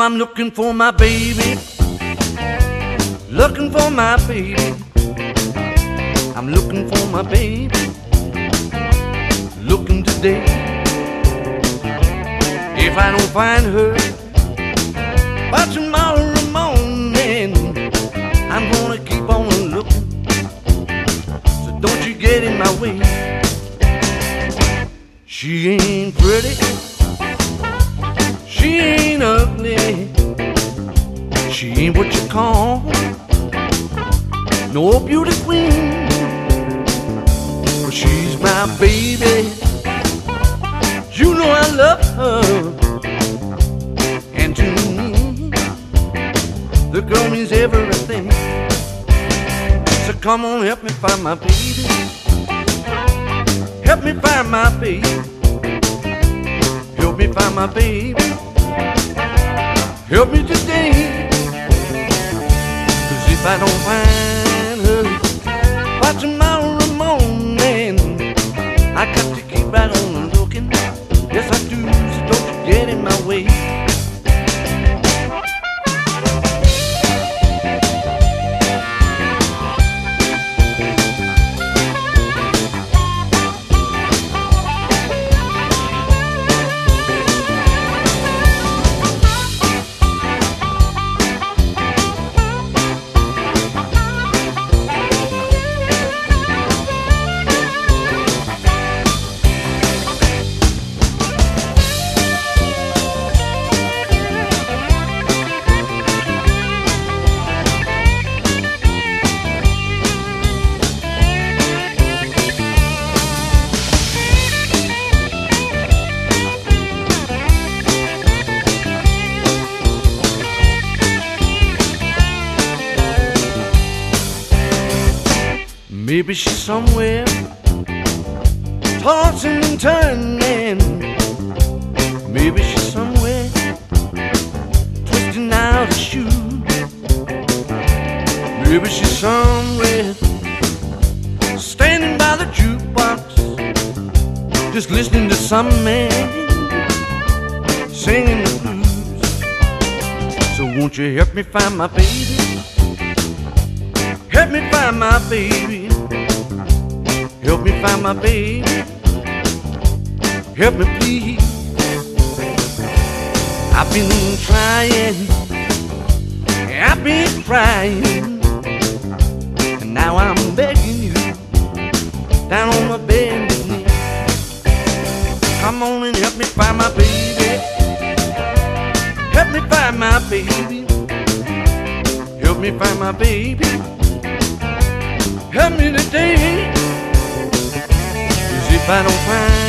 I'm looking for my baby, looking for my baby. I'm looking for my baby, looking today. If I don't find her by tomorrow morning, I'm gonna keep on looking. So don't you get in my way. She ain't pretty, she ain't ugly, she ain't what you call no beauty queen, but she's my baby. You know I love her, and to me the girl means everything. So come on, help me find my baby, help me find my baby, help me find my baby, help me today. 'Cause if I don't find her by tomorrow morning, I got to keep right on looking. Yes I do, so don't you get in my way. Maybe she's somewhere tossing and turning. Maybe she's somewhere twisting out a shoe. Maybe she's somewhere standing by the jukebox, just listening to some man singing the blues. So won't you help me find my baby, help me find my baby, help me find my baby, help me please. I've been trying, I've been crying, and now I'm begging you down on my bended knee. Come on and help me find my baby, help me find my baby, help me find my baby, help me today. 'Cause if I don't find